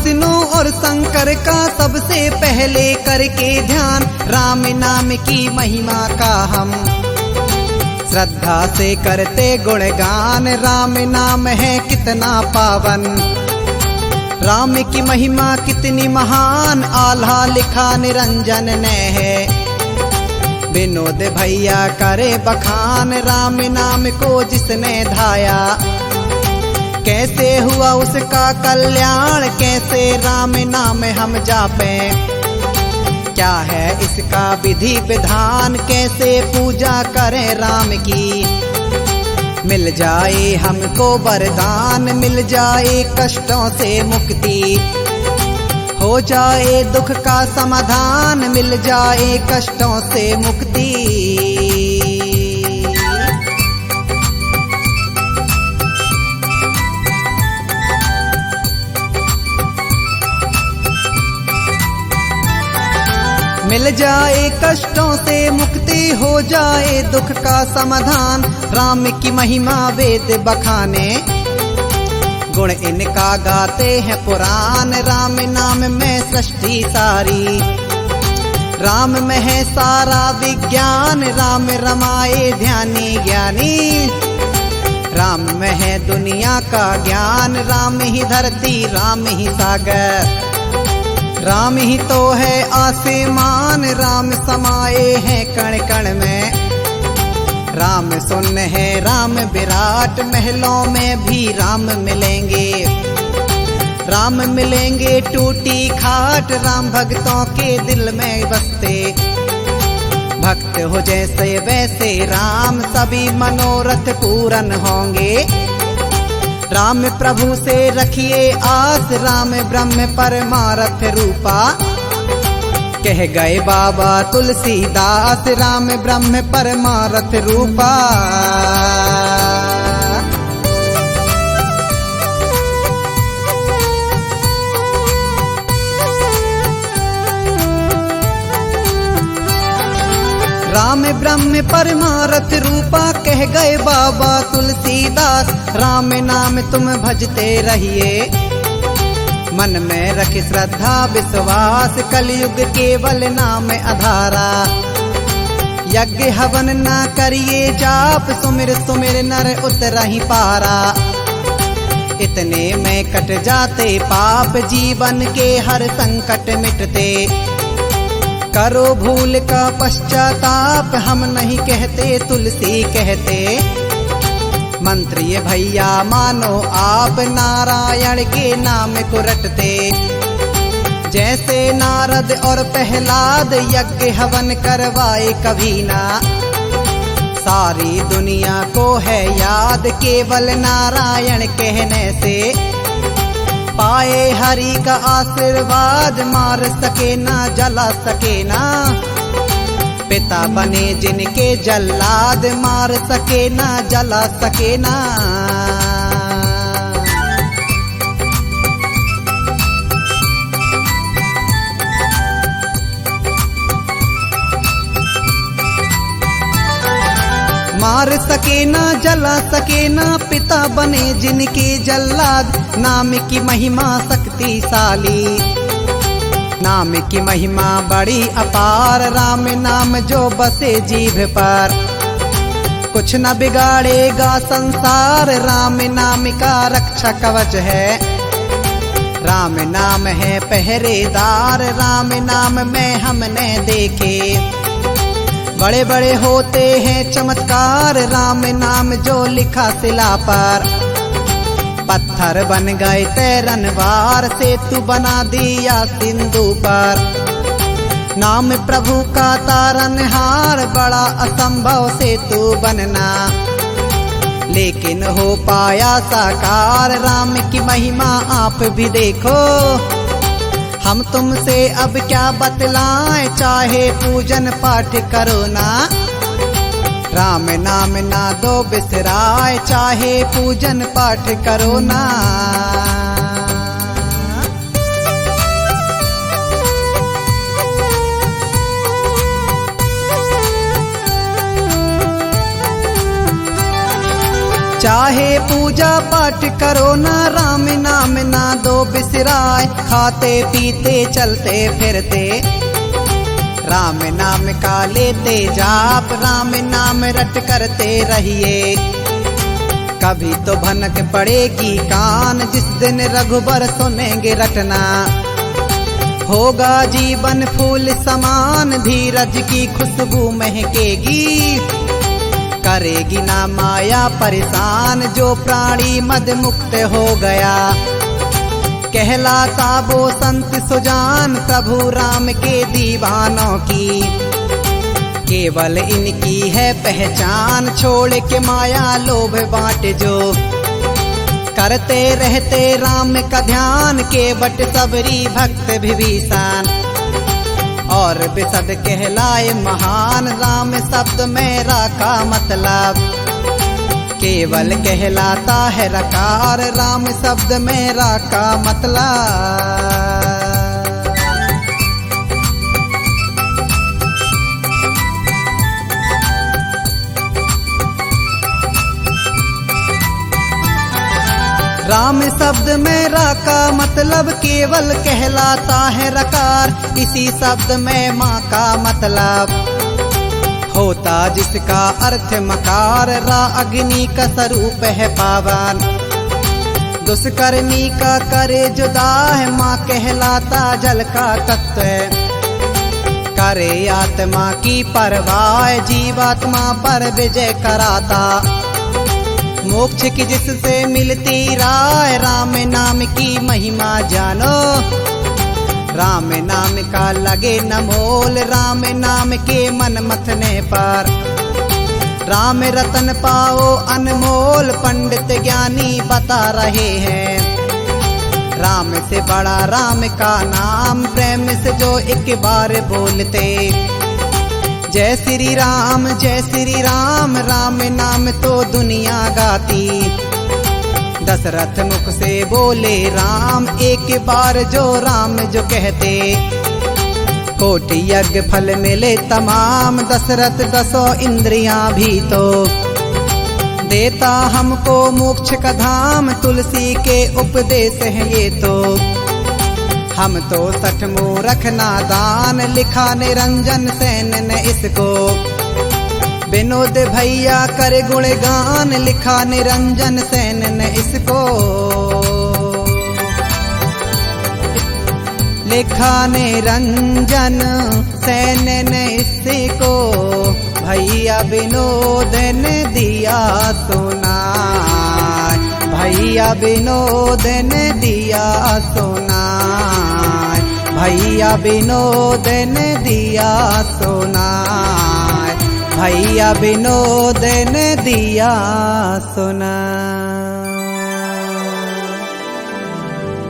विष्णु और शंकर का सबसे पहले करके ध्यान, राम नाम की महिमा का हम श्रद्धा से करते गुणगान। राम नाम है कितना पावन, राम की महिमा कितनी महान, आल्हा लिखा निरंजन ने है। विनोद भैया करे बखान, राम नाम को जिसने धाया, कैसे हुआ उसका कल्याण, कैसे राम नाम हम जापे, क्या है इसका विधि विधान, कैसे पूजा करें राम की, मिल जाए हमको वरदान, मिल जाए कष्टों से मुक्ति, हो जाए दुख का समाधान, मिल जाए कष्टों से मुक्ति। मिल जाए कष्टों से मुक्ति, हो जाए दुख का समाधान, राम की महिमा वेद बखाने, गुण इनका गाते हैं पुराण, राम नाम में सृष्टि सारी, राम में है सारा विज्ञान, राम रमाए ध्यानी ज्ञानी, राम में है दुनिया का ज्ञान, राम ही धरती राम ही सागर, राम ही तो है आसमान, राम समाए हैं कण कण में, राम सुन है राम विराट, महलों में भी राम मिलेंगे, राम मिलेंगे टूटी खाट, राम भक्तों के दिल में बसते, भक्त हो जैसे वैसे राम, सभी मनोरथ पूर्ण होंगे, राम प्रभु से रखिए आस, राम ब्रह्म परमार्थ रूपा, कह गए बाबा तुलसीदास, राम ब्रह्म परमार्थ रूपा। राम ब्रह्म परमार्थ रूपा, कह गए बाबा तुलसीदास, राम नाम तुम भजते रहिए, मन में रखी श्रद्धा विश्वास, कलयुग केवल नाम आधारा, यज्ञ हवन ना करिए जाप, सुमिर सुमिर नर उतरहि पारा, इतने में कट जाते पाप, जीवन के हर संकट मिटते, करो भूल का पश्चाताप, हम नहीं कहते तुलसी कहते, मंत्र ये भैया मानो आप, नारायण के नाम को रटते, जैसे नारद और प्रहलाद यज्ञ हवन करवाए कभी ना, सारी दुनिया को है याद, केवल नारायण कहने से, पाए हरि का आशीर्वाद, मार सके ना जला सके ना, पिता बने जिनके जल्लाद, मार सके ना जला सके ना। मार सके ना जला सके ना, पिता बने जिनके जल्लाद, नाम की महिमा शक्तिशाली, नाम की महिमा बड़ी अपार, राम नाम जो बसे जीभ पर, कुछ न बिगाड़ेगा संसार, राम नाम का रक्षा कवच है, राम नाम है पहरेदार, राम नाम में हमने देखे, बड़े बड़े होते हैं चमत्कार, राम नाम जो लिखा शिला पर, पत्थर बन गए तैरनवार, सेतु बना दिया सिंधु पर, नाम प्रभु का तारनहार, बड़ा असंभव सेतु बनना, लेकिन हो पाया साकार, राम की महिमा आप भी देखो, हम तुमसे अब क्या बतलाएं, चाहे पूजन पाठ करो ना, राम नाम ना दो बिसराए, चाहे पूजन पाठ करो ना। चाहे पूजा पाठ करो ना, राम नाम ना दो बिसराए। खाते पीते चलते फिरते राम नाम का लेते जाप, राम नाम रट करते रहिए। कभी तो भनक पड़ेगी कान, जिस दिन रघुबर सुनेंगे रटना। होगा जीवन फूल समान, धीरज की खुशबू महकेगी। करेगी ना माया परेशान, जो प्राणी मद मुक्त हो गया। कहलाता वो संत सुजान, प्रभु राम के दीवानों की। केवल इनकी है पहचान, छोड़ के माया लोभ बांट जो। करते रहते राम का ध्यान, केवट सबरी भक्त विभीषण। और बिसद कहलाए महान, राम शब्द मेरा का मतलब। केवल कहलाता है रकार, राम शब्द मेरा का मतलब। राम शब्द मेरा का मतलब केवल कहलाता है रकार। इसी शब्द में माँ का मतलब होता जिसका अर्थ मकार। रा अग्नि का स्वरूप है पावन, दुष्कर्मी का करे जुदा है। माँ कहलाता जल का तत्व, करे आत्मा की परवाह। जीवात्मा पर विजय कराता, मोक्ष की जिससे मिलती राय। राम नाम की महिमा जानो, राम नाम का लगे न मोल। राम नाम के मन मथने पर, राम रतन पाओ अनमोल। पंडित ज्ञानी बता रहे हैं, राम से बड़ा राम का नाम। प्रेम से जो एक बार बोलते, जय श्री राम जय श्री राम। राम नाम तो दुनिया गाती, दशरथ मुख से बोले राम। एक बार जो राम जो कहते, कोटि यज्ञ फल मिले तमाम। दशरथ 10 इंद्रियां भी तो देता हमको मोक्ष का धाम। तुलसी के उपदेश है ये तो, हम तो 60 मूरख नादान। लिखा निरंजन सेन ने इसको, विनोद भैया करे गुणगान। लिखा निरंजन सेन ने इसको, लिखा निरंजन सेन ने इसको। भैया विनोद ने दिया सुना, भैया विनोद ने दिया सुना। भैया विनोद ने दिया सुना, भैया विनोद ने दिया सुना।